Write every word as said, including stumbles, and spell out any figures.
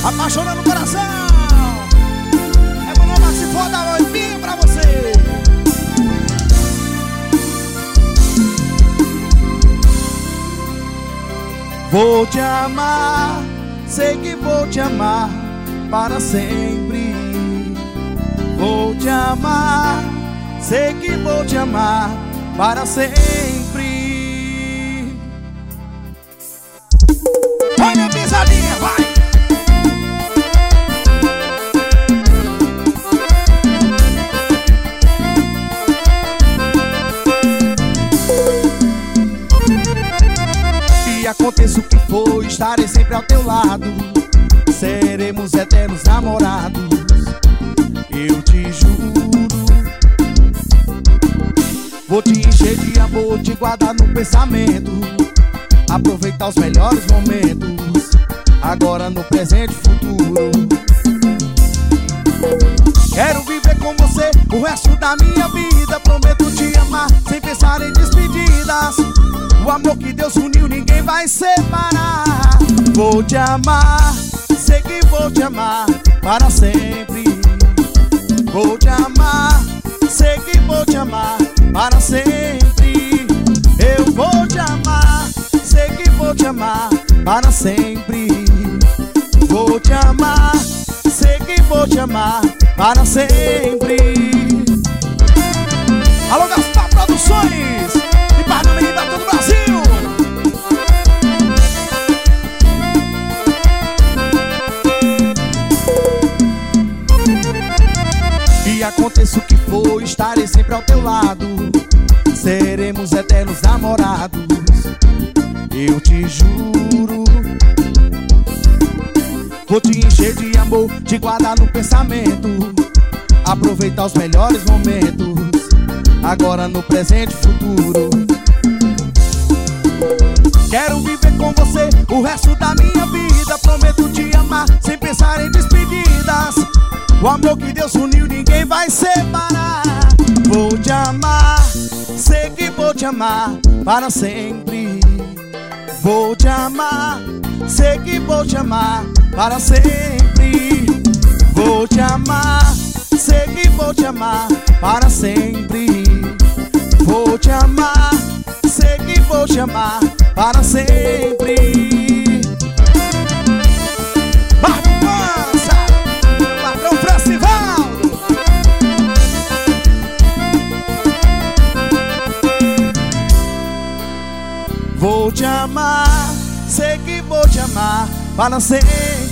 Apaixonando o coração. É meu nome, se for da noite pra você. Vou te amar, sei que vou te amar para sempre. Vou te amar, sei que vou te amar para sempre. Olha a pisadinha, vai! E aconteça o que for, estarei sempre ao teu lado. Seremos eternos namorados, eu te juro. Vou te encher de amor, te guardar no pensamento, aproveitar os melhores momentos, agora no presente e futuro. Quero viver com você o resto da minha vida. Prometo te amar sem pensar em despedidas. O amor que Deus uniu ninguém vai separar. Vou te amar, sei que vou te amar para sempre. Vou te amar, sei que vou te amar para sempre. Eu vou te amar, sei que vou te amar para sempre. Vou te amar, sei que vou te amar para sempre. Alô, Gaspar Produções e para a menina todo o Brasil. E aconteça o que for, estarei sempre ao teu lado. Seremos eternos namorados, eu te juro. Vou te encher de amor, te guardar no pensamento, aproveitar os melhores momentos, agora no presente e futuro. Quero viver com você o resto da minha vida. Prometo te amar sem pensar em despedidas. O amor que Deus uniu ninguém vai separar. Vou te amar, sei que vou te amar para sempre. Vou te amar, sei que vou te amar para sempre. Vou te amar, sei que vou te amar para sempre. Vou te amar, sei que vou te amar para sempre. Bagunça, patrão Francivaldo. Vou te amar, sei que vou te amar para sempre.